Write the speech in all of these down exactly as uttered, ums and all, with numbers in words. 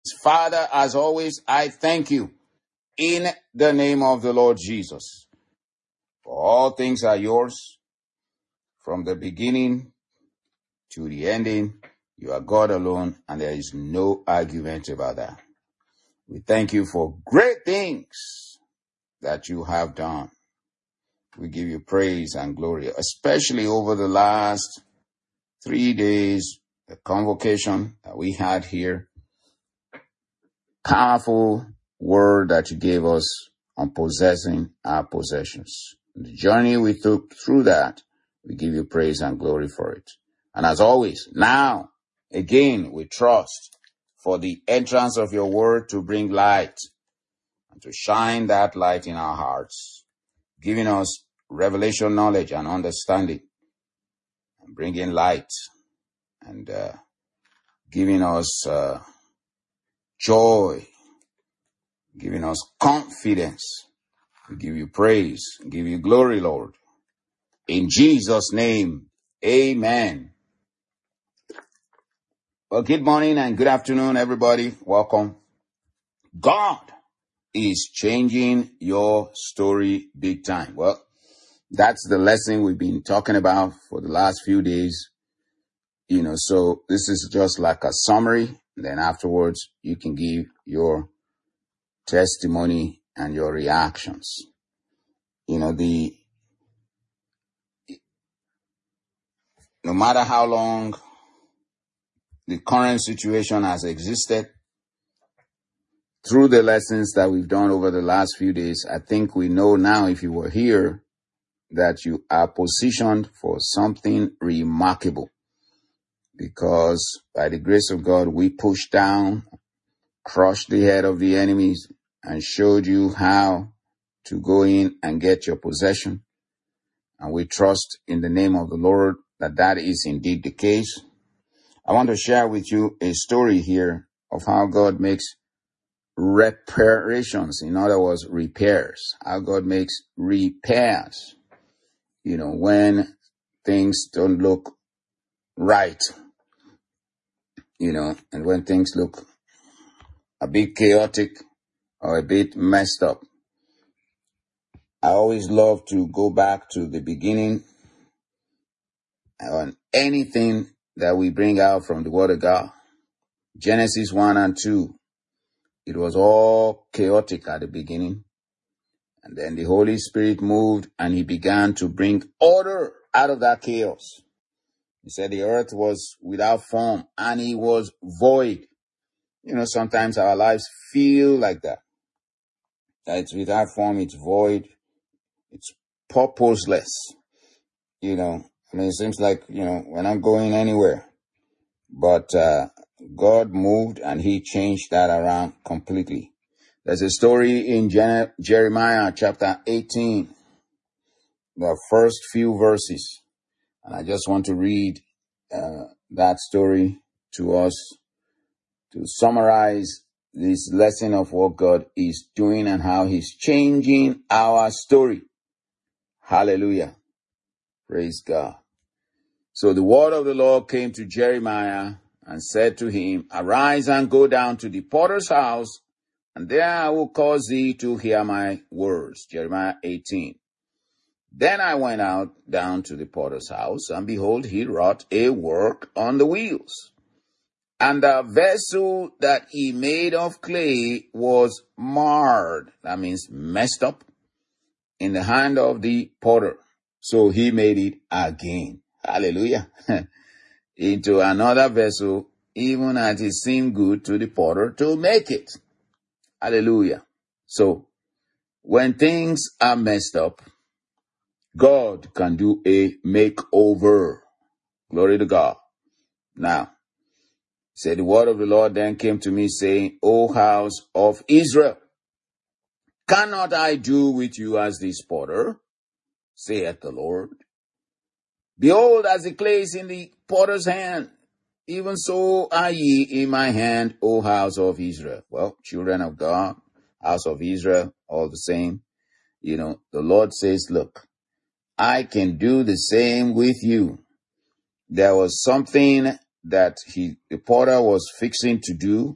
Father, as always, I thank you in the name of the Lord Jesus. For all things are yours from the beginning to the ending. You are God alone, and there is no argument about that. We thank you for great things that you have done. We give you praise and glory, especially over the last three days, the convocation that we had here. Powerful word that you gave us on possessing our possessions. The journey we took through that, we give you praise and glory for it. And as always, now, again, we trust for the entrance of your word to bring light and to shine that light in our hearts, giving us revelation knowledge and understanding, and bringing light and uh, giving us uh, joy, giving us confidence. We give you praise, give you glory, Lord. In Jesus' name, amen. Well, good morning and good afternoon, everybody. Welcome. God is changing your story big time. Well, that's the lesson we've been talking about for the last few days. You know, so this is just like a summary. Then afterwards, you can give your testimony and your reactions. You know, the no matter how long the current situation has existed, through the lessons that we've done over the last few days, I think we know now, if you were here, that you are positioned for something remarkable. Because by the grace of God, we pushed down, crushed the head of the enemies, and showed you how to go in and get your possession. And we trust in the name of the Lord that that is indeed the case. I want to share with you a story here of how God makes reparations. In other words, repairs. How God makes repairs. You know, when things don't look right. You know, and when things look a bit chaotic or a bit messed up. I always love to go back to the beginning on anything that we bring out from the Word of God. Genesis one and two. It was all chaotic at the beginning. And then the Holy Spirit moved and he began to bring order out of that chaos. He said the earth was without form and it was void. You know, sometimes our lives feel like that. That it's without form, it's void, it's purposeless. You know, I mean, it seems like, you know, we're not going anywhere. But uh, God moved and he changed that around completely. There's a story in Gen- Jeremiah chapter eighteen, the first few verses. And I just want to read uh, that story to us to summarize this lesson of what God is doing and how he's changing our story. Hallelujah. Praise God. So the word of the Lord came to Jeremiah and said to him, "Arise and go down to the potter's house, and there I will cause thee to hear my words." Jeremiah eighteen. Then I went out down to the potter's house, and behold, he wrought a work on the wheels. And the vessel that he made of clay was marred, that means messed up, in the hand of the potter. So he made it again. Hallelujah. Into another vessel, even as it seemed good to the potter to make it. Hallelujah. So, when things are messed up, God can do a makeover. Glory to God. Now, said the word of the Lord then came to me saying, "O house of Israel, cannot I do with you as this potter, saith the Lord? Behold, as the clay is in the potter's hand, even so are ye in my hand, O house of Israel." Well, children of God, house of Israel, all the same. You know, the Lord says, look, I can do the same with you. There was something that he, the potter was fixing to do,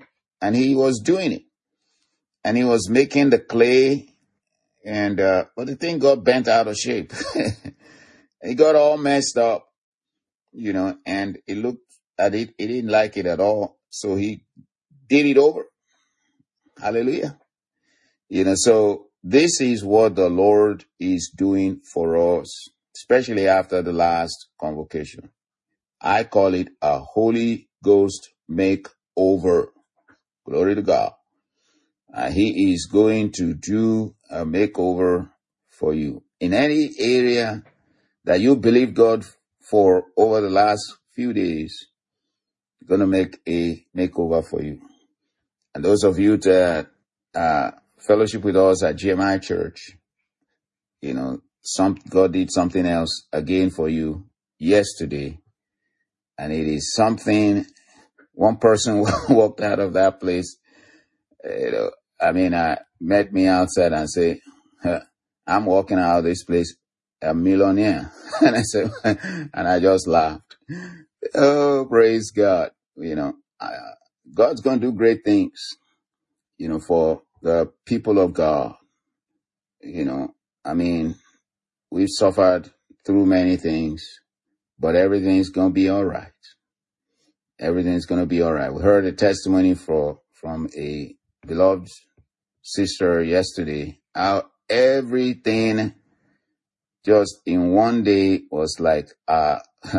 And he was doing it. And he was making the clay, and uh, but the thing got bent out of shape. It got all messed up, you know, and it looked at it, he didn't like it at all. So he did it over. Hallelujah. You know, so this is what the Lord is doing for us, especially after the last convocation. I call it a Holy Ghost makeover. Glory to God. Uh, he is going to do a makeover for you. In any area that you believe God for over the last few days, He's going to make a makeover for you. And those of you that uh, fellowship with us at G M I Church, you know, some God did something else again for you yesterday. And it is something, one person walked out of that place, you know, I mean, uh, met me outside and say, huh, I'm walking out of this place a millionaire. And I said, and I just laughed. Oh, praise God. You know, uh, God's going to do great things, you know, for the people of God. You know, I mean, we've suffered through many things, but everything's going to be all right. Everything's going to be all right. We heard a testimony for, from a beloved sister yesterday, how everything just in one day was like uh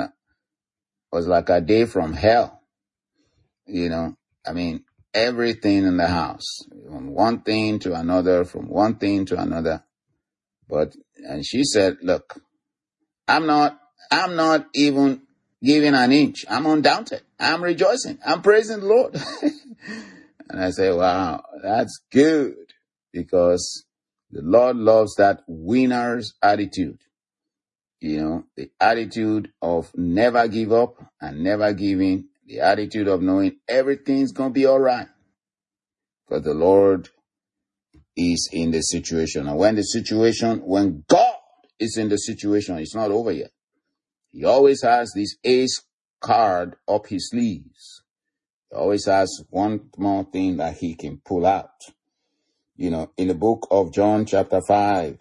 was like a day from hell. You know, I mean, everything in the house, from one thing to another, from one thing to another. But and she said, "Look, I'm not, I'm not even giving an inch. I'm undaunted. I'm rejoicing. I'm praising the Lord." And I say, "Wow, that's good." Because the Lord loves that winner's attitude. You know, the attitude of never give up and never giving, the attitude of knowing everything's going to be all right. Because the Lord is in the situation. And when the situation, when God is in the situation, it's not over yet. He always has this ace card up his sleeves. He always has one more thing that he can pull out. You know, in the book of John chapter five,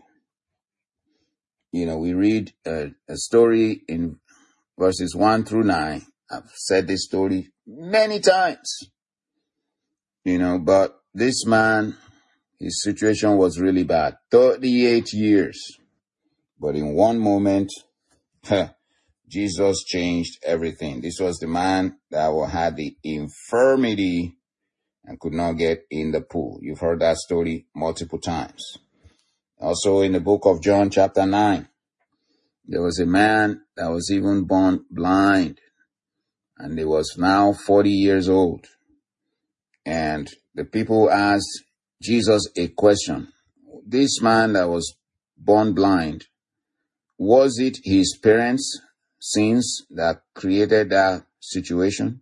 you know, we read a, a story in verses one through nine. I've said this story many times, you know, but this man, his situation was really bad. thirty-eight years. But in one moment, huh, Jesus changed everything. This was the man that had the infirmity and could not get in the pool. You've heard that story multiple times. Also in the book of John chapter nine, there was a man that was even born blind, and he was now forty years old. And the people asked Jesus a question. This man that was born blind, was it his parents' sins that created that situation?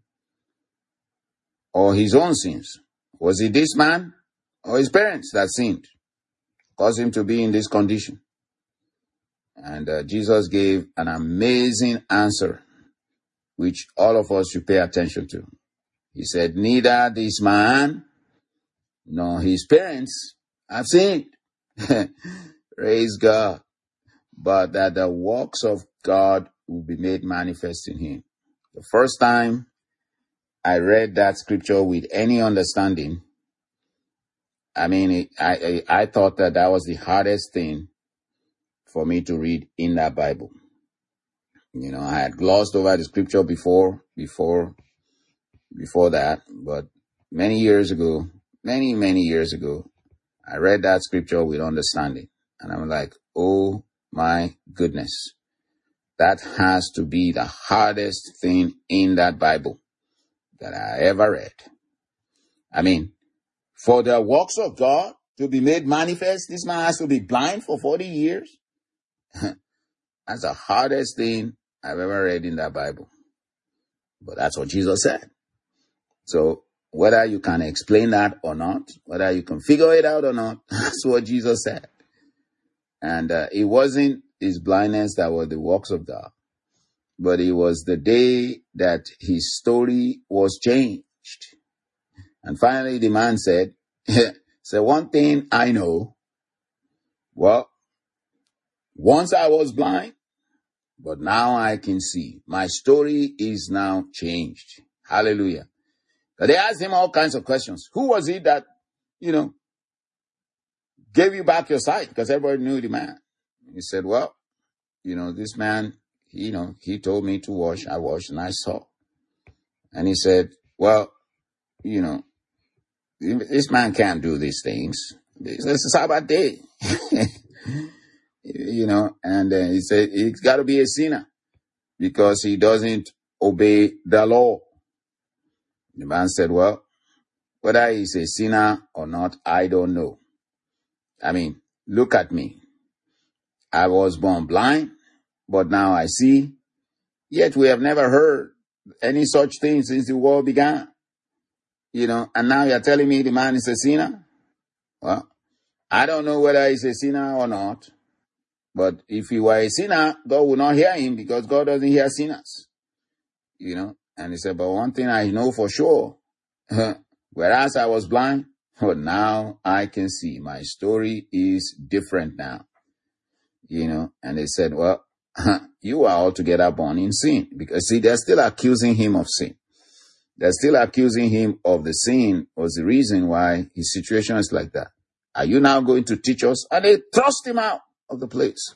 Or his own sins? Was it this man or his parents that sinned, caused him to be in this condition? And uh, Jesus gave an amazing answer, which all of us should pay attention to. He said, neither this man nor his parents have sinned. Praise God. But that the works of God will be made manifest in him. The first time I read that scripture with any understanding, I mean, it, I, I I thought that that was the hardest thing for me to read in that Bible. You know, I had glossed over the scripture before, before, before that, but many years ago, many, many years ago, I read that scripture with understanding. And I'm like, oh my goodness, that has to be the hardest thing in that Bible that I ever read. I mean, for the works of God to be made manifest, this man has to be blind for forty years. That's the hardest thing I've ever read in that Bible. But that's what Jesus said. So whether you can explain that or not, whether you can figure it out or not, that's what Jesus said. And uh, it wasn't his blindness that was the works of God, but it was the day that his story was changed. And finally, the man said, so one thing I know, well, once I was blind, but now I can see. My story is now changed. Hallelujah. But they asked him all kinds of questions. Who was it that, you know, gave you back your sight? Because everybody knew the man. He said, well, you know, this man, you know, he told me to wash. I washed and I saw. And he said, well, you know, this man can't do these things. It's a Sabbath day. You know, and uh, he said, he's got to be a sinner because he doesn't obey the law. The man said, well, whether he's a sinner or not, I don't know. I mean, look at me. I was born blind, but now I see. Yet we have never heard any such thing since the world began. You know, and now you're telling me the man is a sinner? Well, I don't know whether he's a sinner or not. But if he were a sinner, God would not hear him because God doesn't hear sinners. You know, and he said, but one thing I know for sure, whereas I was blind, but now I can see. My story is different now. You know, and they said, well, you are altogether born in sin. Because see, they're still accusing him of sin. They're still accusing him of the sin was the reason why his situation is like that. Are you now going to teach us? And they thrust him out of the place.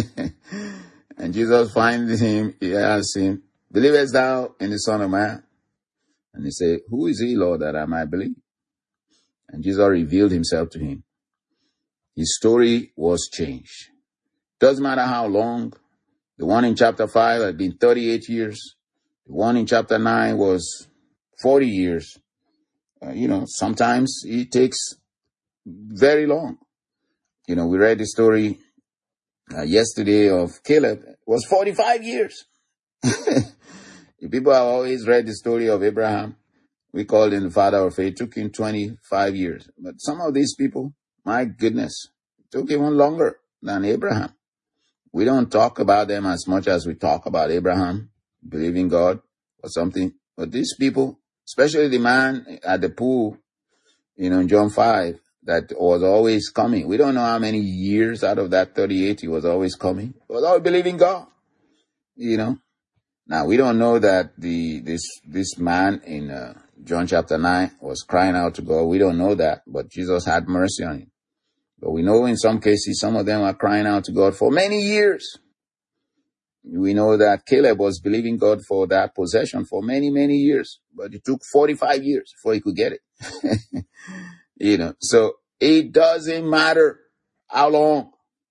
And Jesus finds him, he asks him, believest thou in the Son of Man? And he said, who is he, Lord, that I might believe? And Jesus revealed himself to him. His story was changed. Doesn't matter how long. The one in chapter five had been thirty-eight years. The one in chapter nine was forty years. Uh, you know, sometimes it takes very long. You know, we read the story uh, yesterday of Caleb. It was forty-five years. People have always read the story of Abraham. We called him the father of faith. It took him twenty-five years. But some of these people, my goodness, it took even longer than Abraham. We don't talk about them as much as we talk about Abraham, believing God or something. But these people, especially the man at the pool, you know, in John five, that was always coming. We don't know how many years out of that thirty-eight he was always coming. He was always believing God, you know. Now, we don't know that the this this man in uh, John chapter nine was crying out to God. We don't know that, but Jesus had mercy on him. But we know in some cases, some of them are crying out to God for many years. We know that Caleb was believing God for that possession for many, many years. But it took forty-five years before he could get it. You know, so it doesn't matter how long.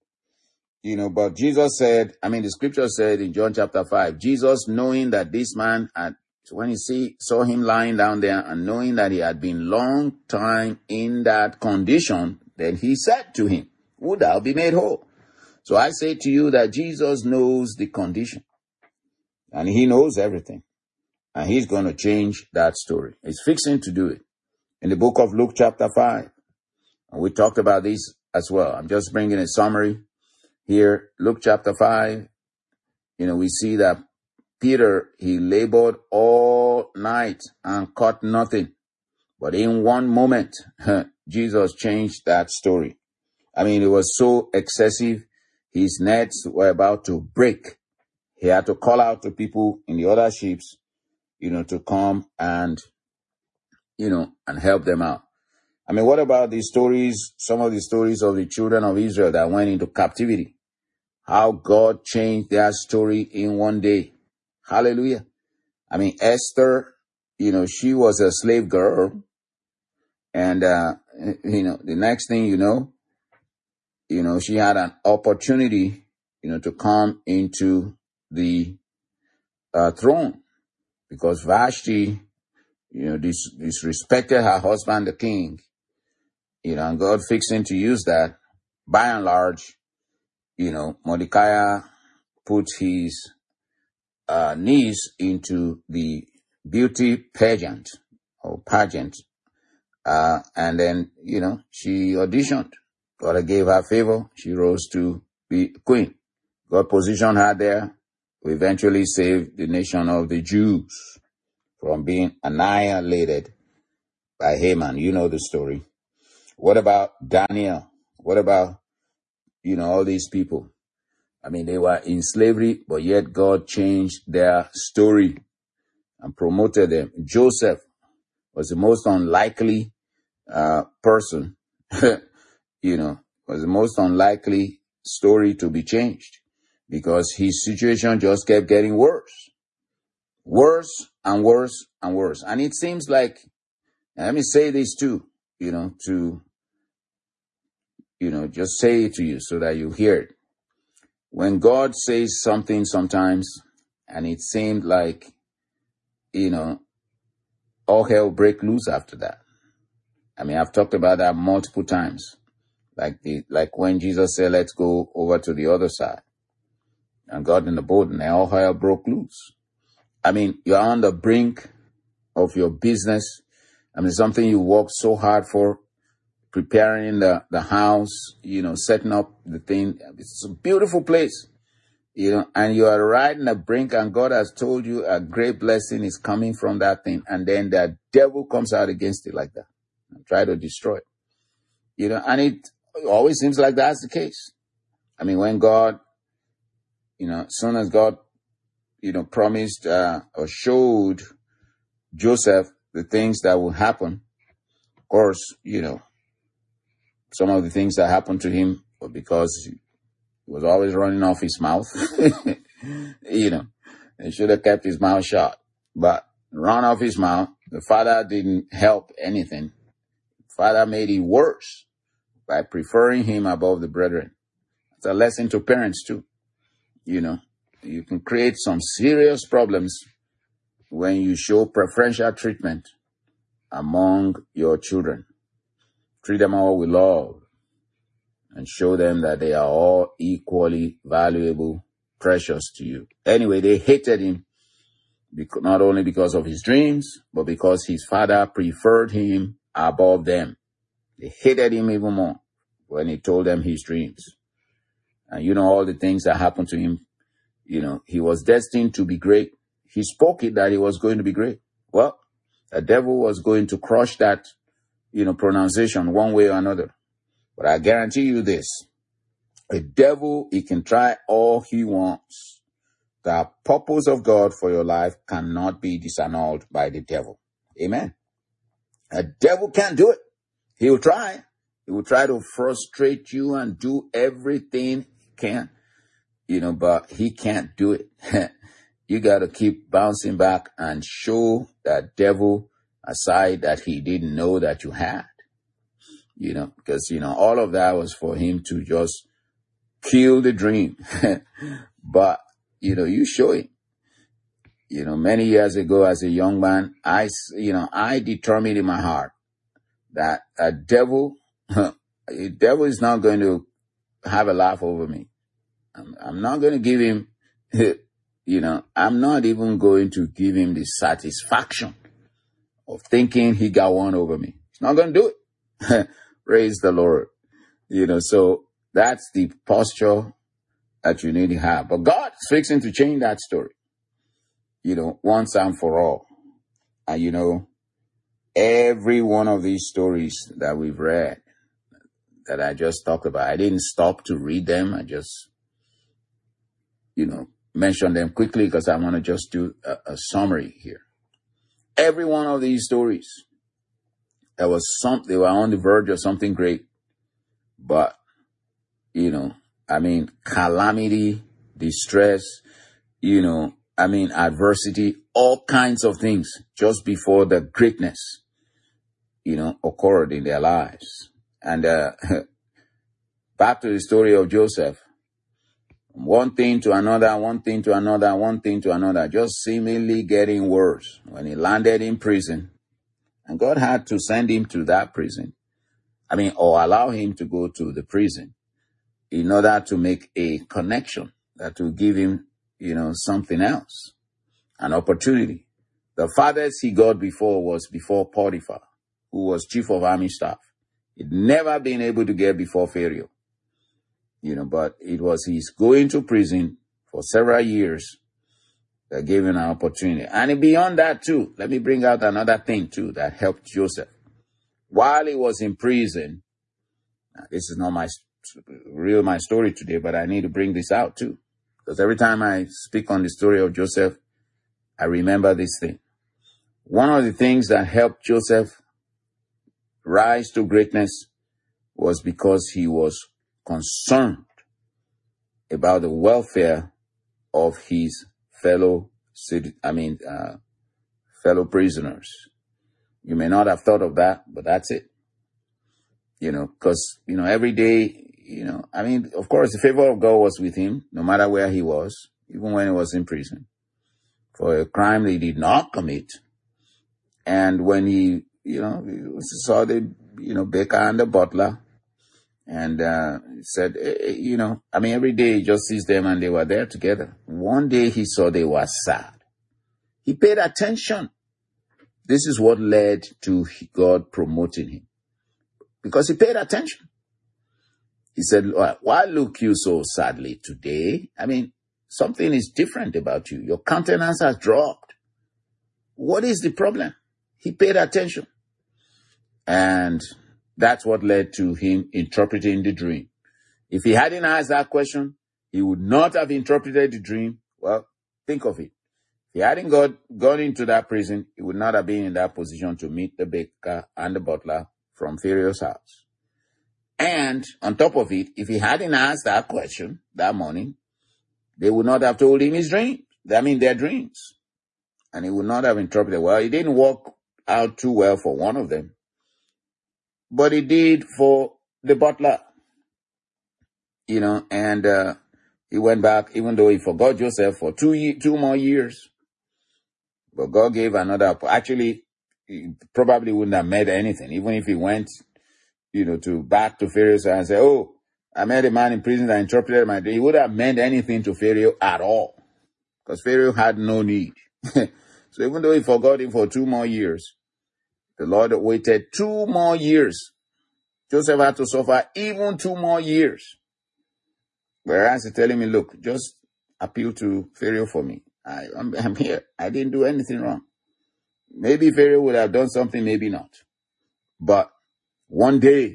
You know, but Jesus said, I mean, the scripture said in John chapter five, Jesus knowing that this man had, when he see, saw him lying down there and knowing that he had been long time in that condition, then he said to him, would thou be made whole? So I say to you that Jesus knows the condition and he knows everything and he's going to change that story. He's fixing to do it in the book of Luke chapter five. And we talked about this as well. I'm just bringing a summary here. Luke chapter five, you know, we see that Peter, he labored all night and caught nothing. But in one moment, Jesus changed that story. I mean, it was so excessive. His nets were about to break. He had to call out to people in the other ships, you know, to come and, you know, and help them out. I mean, what about the stories, some of the stories of the children of Israel that went into captivity? How God changed their story in one day. Hallelujah. I mean, Esther, you know, she was a slave girl. And, uh, you know, the next thing you know, you know, she had an opportunity, you know, to come into the uh, throne because Vashti, you know, dis- disrespected her husband, the king, you know, and God fixing to use that. By and large, you know, Mordecai put his uh, niece into the beauty pageant or pageant. Uh, and then, you know, she auditioned. God gave her favor. She rose to be queen. God positioned her there to eventually save the nation of the Jews from being annihilated by Haman. You know the story. What about Daniel? What about, you know, all these people? I mean, they were in slavery, but yet God changed their story and promoted them. Joseph was the most unlikely uh, person, you know, was the most unlikely story to be changed because his situation just kept getting worse, worse and worse and worse. And it seems like, and let me say this too, you know, to, you know, just say it to you so that you hear it. When God says something sometimes, and it seemed like, you know, all hell break loose after that. I mean, I've talked about that multiple times. Like the, like when Jesus said, let's go over to the other side. And got in the boat and all hell broke loose. I mean, you're on the brink of your business. I mean, something you worked so hard for, preparing the, the house, you know, setting up the thing. It's a beautiful place, you know, and you are right in the brink and God has told you a great blessing is coming from that thing. And then the devil comes out against it like that and try to destroy it, you know, and it always seems like that's the case. I mean, when God, you know, as soon as God, you know, promised uh, or showed Joseph the things that will happen, of course, you know, some of the things that happened to him were because he was always running off his mouth. You know, he should have kept his mouth shut. But run off his mouth, the father didn't help anything. Father made it worse by preferring him above the brethren. It's a lesson to parents too. You know, you can create some serious problems when you show preferential treatment among your children. Treat them all with love and show them that they are all equally valuable, precious to you. Anyway, they hated him because, not only because of his dreams, but because his father preferred him above them. They hated him even more when he told them his dreams. And you know all the things that happened to him. You know, he was destined to be great. He spoke it that he was going to be great. Well, the devil was going to crush that, you know, pronunciation one way or another. But I guarantee you this, the devil, he can try all he wants. The purpose of God for your life cannot be disannulled by the devil. Amen. The devil can't do it. He will try. He will try to frustrate you and do everything he can, you know, but he can't do it. You got to keep bouncing back and show that devil a side that he didn't know that you had. You know, because, you know, all of that was for him to just kill the dream. But, you know, you show him. You know, many years ago as a young man, I, you know, I determined in my heart that a devil, a devil is not going to have a laugh over me. I'm, I'm not going to give him, you know, I'm not even going to give him the satisfaction of thinking he got one over me. He's not going to do it. Praise the Lord. You know, so that's the posture that you need to have. But God is fixing to change that story, you know, once and for all. And, you know, every one of these stories that we've read, that I just talked about, I didn't stop to read them. I just, you know, mention them quickly because I want to just do a, a summary here. Every one of these stories, there was some, they were on the verge of something great, but, you know, I mean, calamity, distress, you know, I mean, adversity, all kinds of things just before the greatness, you know, occurred in their lives. And uh, back to the story of Joseph, one thing to another, one thing to another, one thing to another, just seemingly getting worse. When he landed in prison, and God had to send him to that prison, I mean, or allow him to go to the prison in order to make a connection that will give him, you know, something else, an opportunity. The farthest he got before was before Potiphar, who was chief of army staff. He'd never been able to get before Pharaoh, you know, but it was his going to prison for several years that gave him an opportunity. And beyond that too, let me bring out another thing too that helped Joseph. while he was in prison, now, this is not my real my story today, but I need to bring this out too. Because every time I speak on the story of Joseph, I remember this thing. One of the things that helped Joseph rise to greatness was because he was concerned about the welfare of his fellow cit- I mean, uh, fellow prisoners. You may not have thought of that, but that's it. You know, because, you know, every day, you know, I mean, of course, the favor of God was with him, no matter where he was, even when he was in prison, for a crime he did not commit. And when he, you know, saw the, you know, baker and the butler, and uh, said, eh, you know, I mean, every day he just sees them and they were there together. One day he saw they were sad. He paid attention. This is what led to God promoting him. Because he paid attention. He said, why look you so sadly today? I mean, something is different about you. Your countenance has dropped. What is the problem? He paid attention. And that's what led to him interpreting the dream. If he hadn't asked that question, he would not have interpreted the dream. Well, think of it. If he hadn't got, gone into that prison, he would not have been in that position to meet the baker and the butler from Pharaoh's house. And on top of it, if he hadn't asked that question that morning, they would not have told him his dreams. I mean, their dreams. And he would not have interpreted. Well, it didn't work out too well for one of them, but it did for the butler. You know, and uh, he went back, even though he forgot Joseph for two ye- two more years. But God gave another. Actually, he probably wouldn't have met anything, even if he went, you know, to back to Pharaoh and say, "Oh, I met a man in prison that interpreted my dream." He would have meant anything to Pharaoh at all, because Pharaoh had no need. So even though he forgot him for two more years, the Lord waited two more years. Joseph had to suffer even two more years. Whereas he's telling me, look, just appeal to Pharaoh for me. I, I'm, I'm here. I didn't do anything wrong. Maybe Pharaoh would have done something, maybe not. But one day,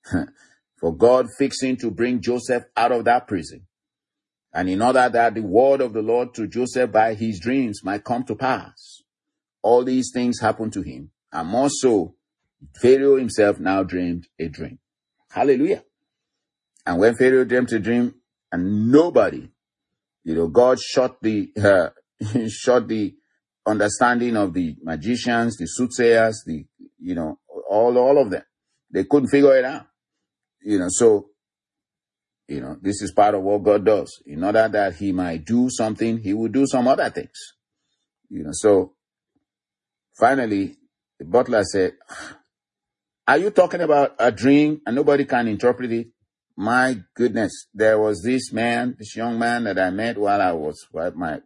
for God fixing to bring Joseph out of that prison, and in order that the word of the Lord to Joseph by his dreams might come to pass, all these things happened to him. And more so, Pharaoh himself now dreamed a dream. Hallelujah. And when Pharaoh dreamed a dream, and nobody, you know, God shut the, uh, shut the understanding of the magicians, the soothsayers, the, you know, all, all of them. They couldn't figure it out. You know, so, you know, this is part of what God does. In order that he might do something, he will do some other things. You know, so finally, the butler said, are you talking about a dream and nobody can interpret it? My goodness, there was this man, this young man that I met while I was, while my,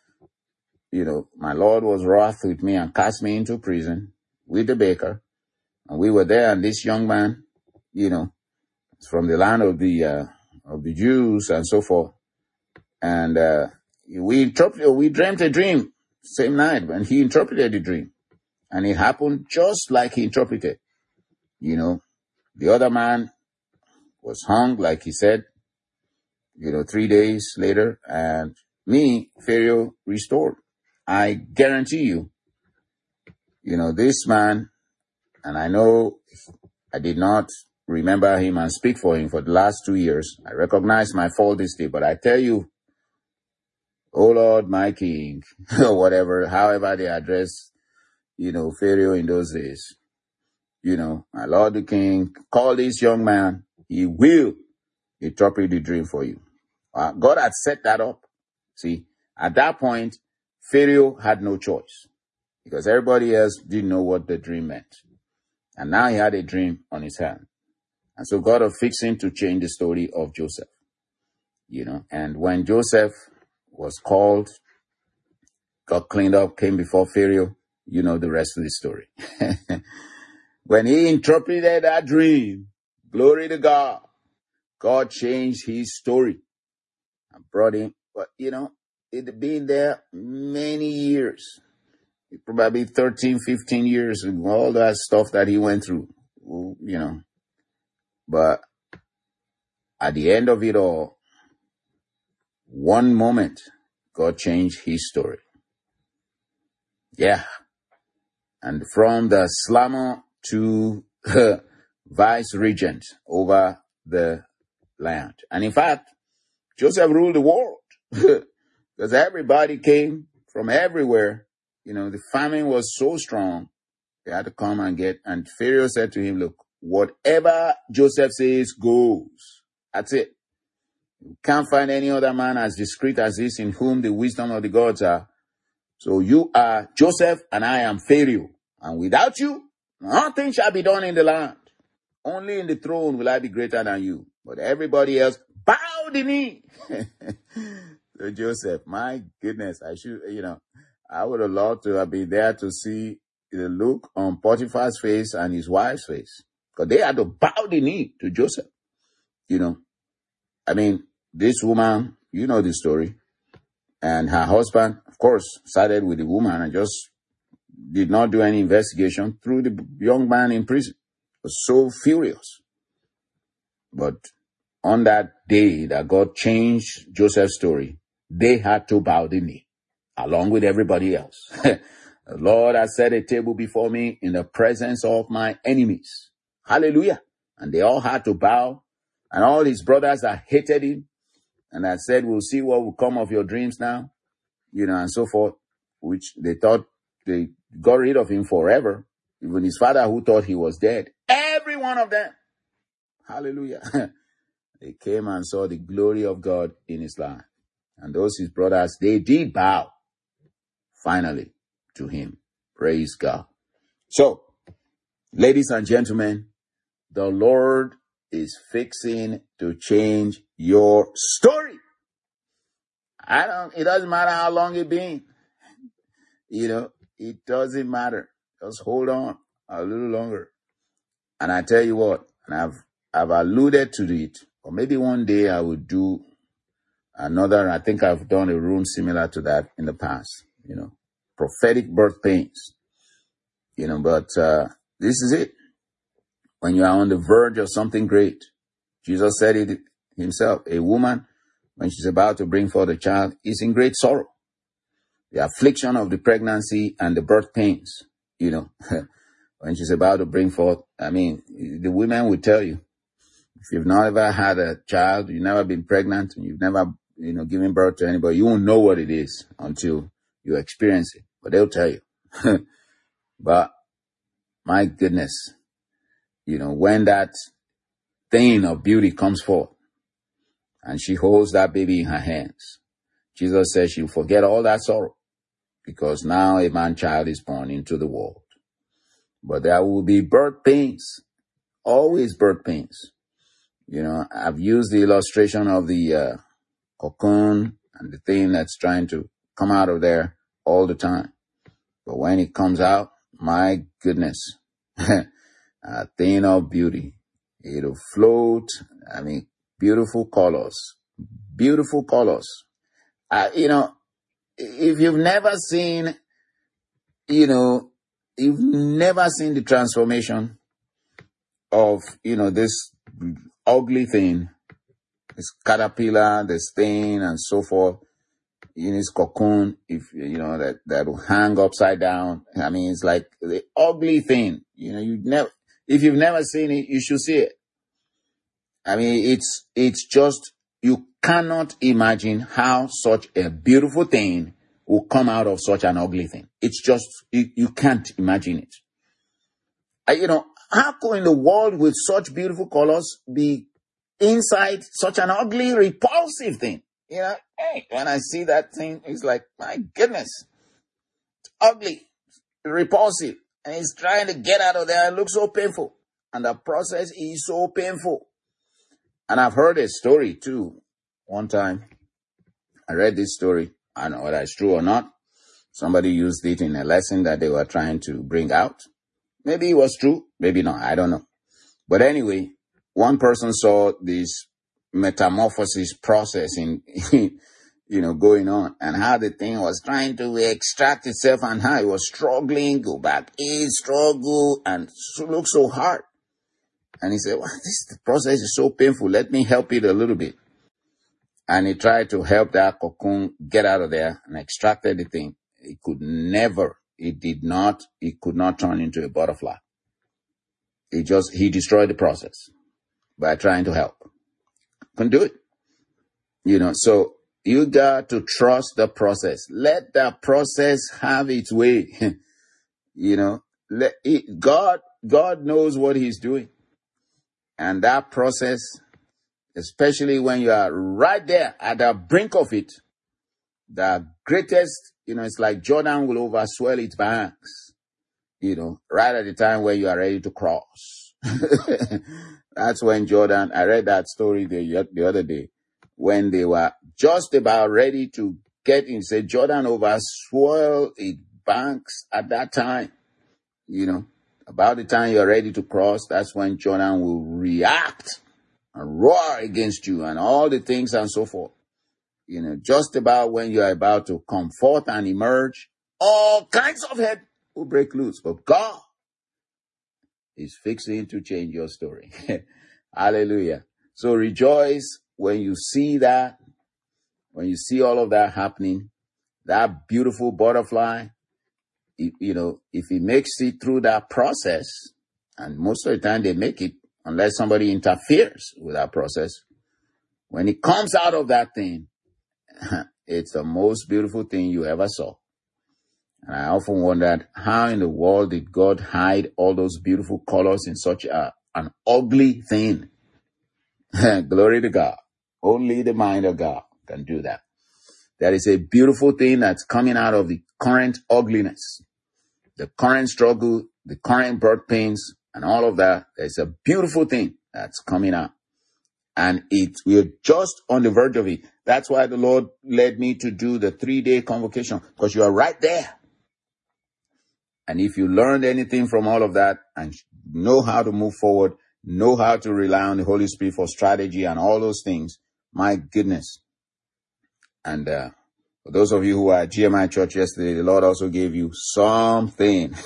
you know, my Lord was wroth with me and cast me into prison with the baker. And we were there, and this young man, you know, from the land of the, uh, of the Jews and so forth. And, uh, we interpreted, we dreamt a dream same night when he interpreted the dream. And it happened just like he interpreted. You know, the other man was hung, like he said, you know, three days later, and me, Pharaoh, restored. I guarantee you, you know, this man, and I know I did not remember him and speak for him for the last two years. I recognize my fault this day, but I tell you, oh Lord, my King, or whatever, however they address, you know, Pharaoh in those days, you know, my Lord the King, call this young man, he will interpret the dream for you. Uh, God had set that up. See, at that point, Pharaoh had no choice because everybody else didn't know what the dream meant. And now he had a dream on his hand. And so God was fixing to change the story of Joseph. You know, and when Joseph was called, got cleaned up, came before Pharaoh, you know the rest of the story. When he interpreted that dream, glory to God, God changed his story and brought him. But, you know, it had been there many years, probably thirteen, fifteen years, and all that stuff that he went through. you know, but at the end of it all, one moment, God changed his story. Yeah. And from the slammer to vice regent over the land. And in fact, Joseph ruled the world because everybody came from everywhere. You know, the famine was so strong, they had to come and get, and Pharaoh said to him, look, whatever Joseph says goes. That's it. You can't find any other man as discreet as this in whom the wisdom of the gods are. So you are Joseph and I am Pharaoh. And without you, nothing shall be done in the land. Only in the throne will I be greater than you. But everybody else, bow the knee. So Joseph, my goodness, I should, you know, I would have loved to have been there to see the look on Potiphar's face and his wife's face. Because they had to bow the knee to Joseph. You know, I mean, this woman, you know the story. And her husband, of course, sided with the woman and just did not do any investigation, threw the young man in prison. Was so furious. But on that day that God changed Joseph's story, they had to bow the knee, along with everybody else. The Lord has set a table before me in the presence of my enemies. Hallelujah. And they all had to bow. And all his brothers that hated him and that said, we'll see what will come of your dreams now, you know, and so forth, which they thought they got rid of him forever. Even his father who thought he was dead. Every one of them. Hallelujah. They came and saw the glory of God in his life. And those his brothers, they did bow finally to him. Praise God. So, ladies and gentlemen, the Lord is fixing to change your story. I don't, it doesn't matter how long it's been. You know, it doesn't matter. Just hold on a little longer. And I tell you what, and I've, I've alluded to it, or maybe one day I will do another. I think I've done a room similar to that in the past, you know, prophetic birth pains, you know, but, uh, this is it. When you are on the verge of something great, Jesus said it himself, a woman, when she's about to bring forth a child, is in great sorrow. The affliction of the pregnancy and the birth pains, you know, when she's about to bring forth, I mean, the women will tell you, if you've never had a child, you've never been pregnant, and you've never, you know, given birth to anybody, you won't know what it is until you experience it. But they'll tell you. But my goodness, you know, when that thing of beauty comes forth and she holds that baby in her hands, Jesus says she'll forget all that sorrow because now a man-child is born into the world. But there will be birth pains, always birth pains. You know, I've used the illustration of the uh, cocoon and the thing that's trying to come out of there all the time. But when it comes out, my goodness, a thing of beauty. It'll float. I mean, beautiful colors, beautiful colors. Uh, you know, if you've never seen, you know, you've never seen the transformation of, you know, this ugly thing, this caterpillar, this thing, and so forth, in its cocoon, if, you know, that, that will hang upside down. I mean, it's like the ugly thing, you know, you never, if you've never seen it, you should see it. I mean, it's, it's just, you cannot imagine how such a beautiful thing will come out of such an ugly thing. It's just, you, you can't imagine it. I, you know, how could in the world with such beautiful colors be inside such an ugly, repulsive thing? You know, hey, when I see that thing, it's like, my goodness, it's ugly, repulsive, and it's trying to get out of there. It looks so painful. And the process is so painful. And I've heard a story too. One time, I read this story. I don't know whether it's true or not. Somebody used it in a lesson that they were trying to bring out. Maybe it was true, maybe not, I don't know. But anyway, one person saw this metamorphosis process in, you know, going on, and how the thing was trying to extract itself and how it was struggling, go back in, struggle, and look so hard. And he said, well, this process is so painful. Let me help it a little bit. And he tried to help that cocoon get out of there and extracted the thing. It could never, it did not, it could not turn into a butterfly. It just, he destroyed the process by trying to help. Couldn't do it. You know, so you got to trust the process. Let the process have its way. You know, let it, God, God knows what he's doing. And that process, especially when you are right there at the brink of it, the greatest, you know, it's like Jordan will overswell its banks, you know, right at the time when you are ready to cross. That's when Jordan, I read that story the, the other day, when they were just about ready to get in, say Jordan overswell its banks at that time, you know, about the time you're ready to cross, that's when Jordan will react and roar against you and all the things and so forth. You know, just about when you're about to come forth and emerge, all kinds of head will break loose. But God is fixing to change your story. Hallelujah. So rejoice when you see that, when you see all of that happening, that beautiful butterfly, you know, if he makes it through that process, and most of the time they make it, unless somebody interferes with that process, when it comes out of that thing, it's the most beautiful thing you ever saw. And I often wondered, how in the world did God hide all those beautiful colors in such a, an ugly thing? Glory to God. Only the mind of God can do that. There is a beautiful thing that's coming out of the current ugliness, the current struggle, the current birth pains, and all of that. There's a beautiful thing that's coming out. And it, we're just on the verge of it. That's why the Lord led me to do the three-day convocation, because you are right there. And if you learned anything from all of that and know how to move forward, know how to rely on the Holy Spirit for strategy and all those things, my goodness. And uh, for those of you who were at G M I Church yesterday, the Lord also gave you something.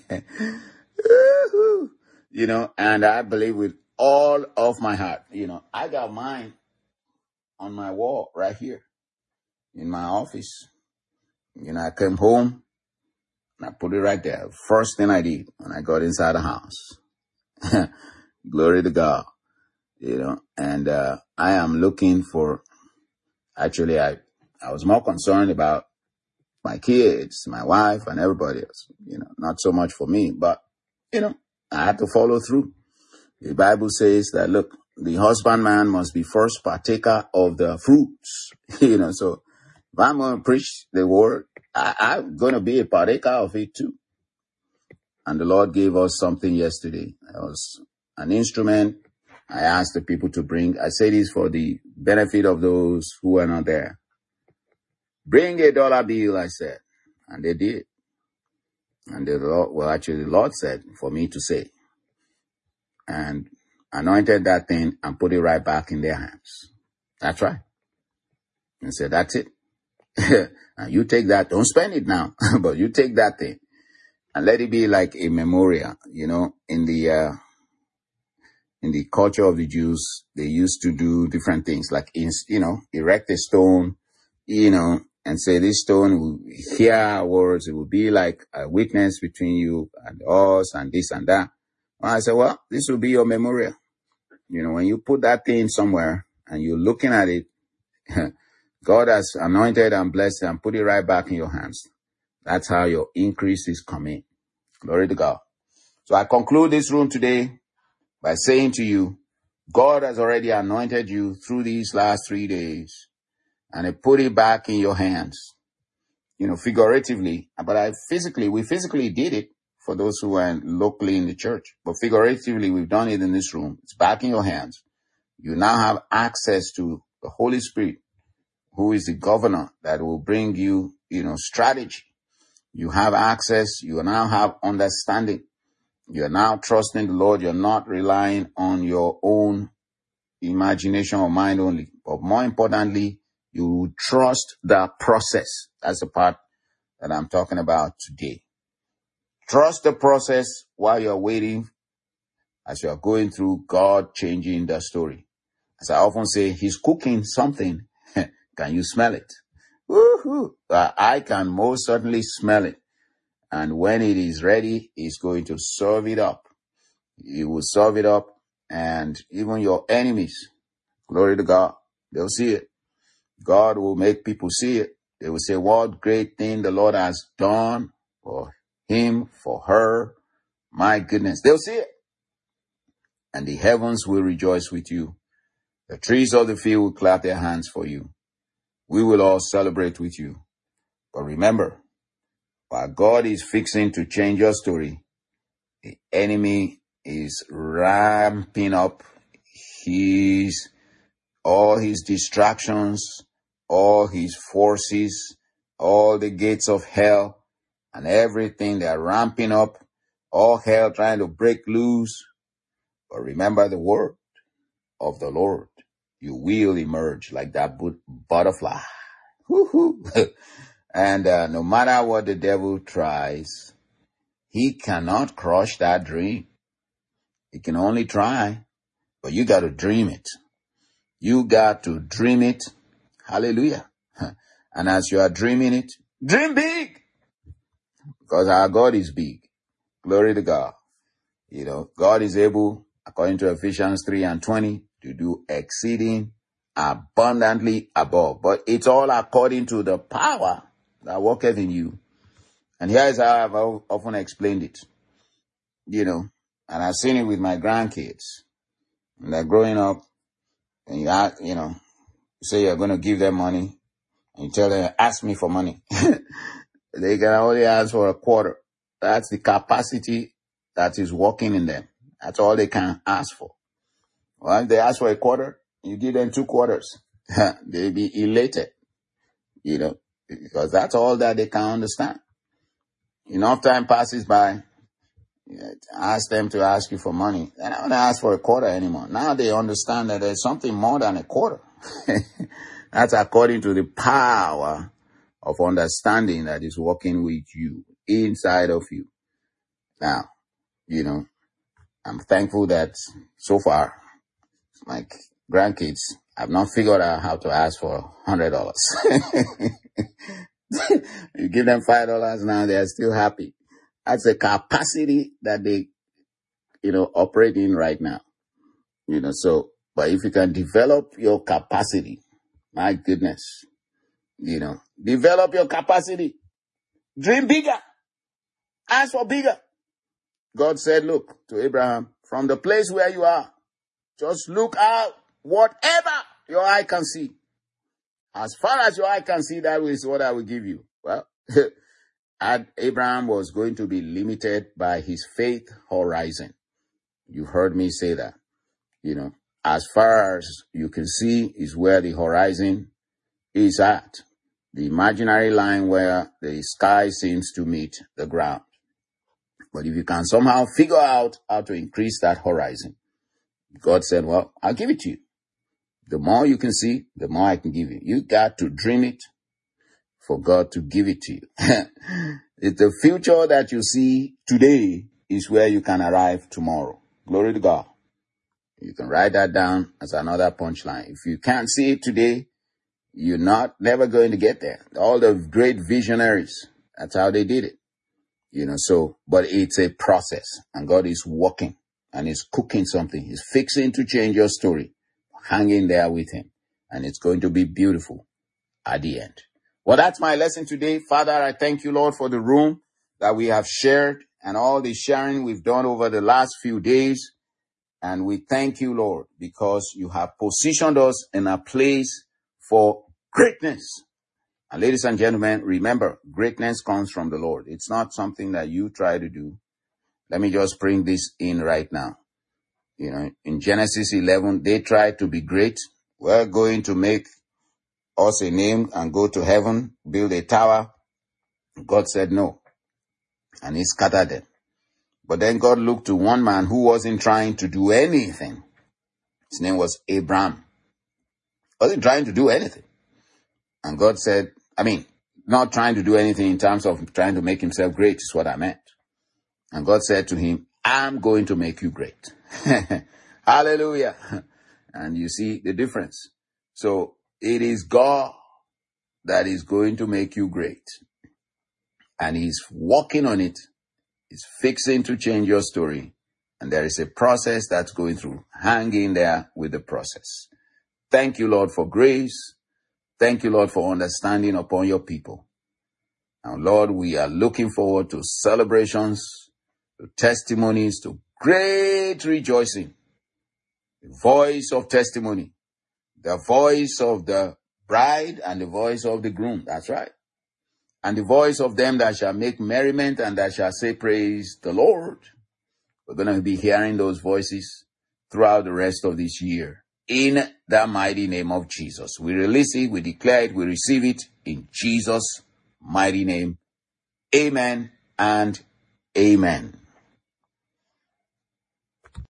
You know, and I believe with all of my heart, you know, I got mine on my wall right here in my office. You know, I came home and I put it right there. First thing I did when I got inside the house. Glory to God. You know, and uh, I am looking for, actually, I, I was more concerned about my kids, my wife, and everybody else. You know, not so much for me, but, you know, I had to follow through. The Bible says that, look, the husbandman must be first partaker of the fruits. You know, so if I'm going to preach the word, I, I'm going to be a partaker of it too. And the Lord gave us something yesterday. It was an instrument. I asked the people to bring, I say this for the benefit of those who are not there. Bring a dollar bill, I said. And they did. And the Lord, well, actually the Lord said for me to say. And anointed that thing and put it right back in their hands. That's right. And said, that's it. And you take that, don't spend it now, but you take that thing and let it be like a memorial. You know, in the, uh, in the culture of the Jews, they used to do different things, like, in, you know, erect a stone, you know, and say this stone will hear our words. It will be like a witness between you and us and this and that. Well, I said, well, this will be your memorial. You know, when you put that thing somewhere and you're looking at it, God has anointed and blessed and put it right back in your hands. That's how your increase is coming. Glory to God. So I conclude this room today by saying to you, God has already anointed you through these last three days and He put it back in your hands, you know, figuratively. But I physically, we physically did it for those who are locally in the church. But figuratively, we've done it in this room. It's back in your hands. You now have access to the Holy Spirit, who is the governor that will bring you, you know, strategy. You have access. You now have understanding. You're now trusting the Lord. You're not relying on your own imagination or mind only. But more importantly, you trust the process. That's the part that I'm talking about today. Trust the process while you're waiting as you are going through, God changing the story. As I often say, he's cooking something. Can you smell it? Woo-hoo. Uh, I can most certainly smell it. And when it is ready, he's going to serve it up. He will serve it up. And even your enemies, glory to God, they'll see it. God will make people see it. They will say, what great thing the Lord has done for him, for her. My goodness, they'll see it. And the heavens will rejoice with you. The trees of the field will clap their hands for you. We will all celebrate with you. But remember, while God is fixing to change your story, the enemy is ramping up his, all his distractions, all his forces, all the gates of hell, and everything. They are ramping up, all hell trying to break loose. But remember the word of the Lord. You will emerge like that butterfly. Woo-hoo. And uh, no matter what the devil tries, he cannot crush that dream. He can only try, but you got to dream it. You got to dream it. Hallelujah. And as you are dreaming it, dream big. Because our God is big. Glory to God. You know, God is able, according to Ephesians three and twenty, to do exceeding abundantly above. But it's all according to the power that worketh in you. And here is how I've often explained it. You know, and I've seen it with my grandkids. And they're growing up, and you ask, you know, you say you're going to give them money, and you tell them, ask me for money. They can only ask for a quarter. That's the capacity that is working in them. That's all they can ask for. Well, if they ask for a quarter, you give them two quarters. They'll be elated, you know, because that's all that they can understand. Enough time passes by, you know, ask them to ask you for money. They don't ask for a quarter anymore. Now they understand that there's something more than a quarter. That's according to the power of understanding that is working with you, inside of you. Now, you know, I'm thankful that so far, my grandkids have not figured out how to ask for one hundred dollars. You give them five dollars now, they are still happy. That's the capacity that they, you know, operate in right now. You know, so, but if you can develop your capacity, my goodness, you know, develop your capacity. Dream bigger. Ask for bigger. God said, look to Abraham, from the place where you are, just look out, whatever your eye can see. As far as your eye can see, that is what I will give you. Well, Abraham was going to be limited by his faith horizon. You heard me say that. You know, as far as you can see is where the horizon is at. The imaginary line where the sky seems to meet the ground. But if you can somehow figure out how to increase that horizon, God said, well, I'll give it to you. The more you can see, the more I can give you. You got to dream it for God to give it to you. It's the future that you see today is where you can arrive tomorrow. Glory to God. You can write that down as another punchline. If you can't see it today, you're not never going to get there. All the great visionaries, that's how they did it. You know, so, but it's a process, and God is working and He's cooking something. He's fixing to change your story. Hang in there with Him, and it's going to be beautiful at the end. Well, that's my lesson today. Father, I thank you, Lord, for the room that we have shared and all the sharing we've done over the last few days. And we thank you, Lord, because you have positioned us in a place for greatness. And ladies and gentlemen, remember, greatness comes from the Lord. It's not something that you try to do. Let me just bring this in right now. You know, in Genesis eleven, they tried to be great. We're going to make us a name and go to heaven, build a tower. God said no. And He scattered them. But then God looked to one man who wasn't trying to do anything. His name was Abraham. Wasn't trying to do anything. And God said, I mean, not trying to do anything in terms of trying to make himself great is what I meant. And God said to him, I'm going to make you great. Hallelujah. And you see the difference. So it is God that is going to make you great. And he's working on it. He's fixing to change your story. And there is a process that's going through. Hang in there with the process. Thank you, Lord, for grace. Thank you, Lord, for understanding upon your people. Now, Lord, we are looking forward to celebrations, to testimonies, to great rejoicing. The voice of testimony, the voice of the bride and the voice of the groom. That's right. And the voice of them that shall make merriment and that shall say, praise the Lord. We're going to be hearing those voices throughout the rest of this year. In the mighty name of Jesus. We release it, we declare it, we receive it in Jesus' mighty name. Amen and amen.